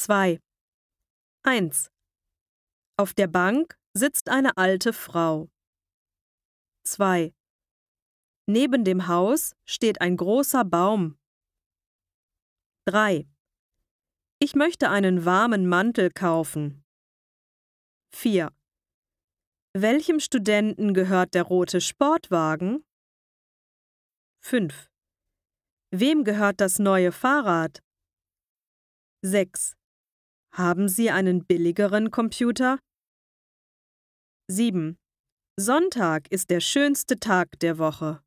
2. 1. Auf der Bank sitzt eine alte Frau. 2. Neben dem Haus steht ein großer Baum. 3. Ich möchte einen warmen Mantel kaufen. 4. Welchem Studenten gehört der rote Sportwagen? 5. Wem gehört das neue Fahrrad? 6. Haben Sie einen billigeren Computer? 7. Sonntag ist der schönste Tag der Woche.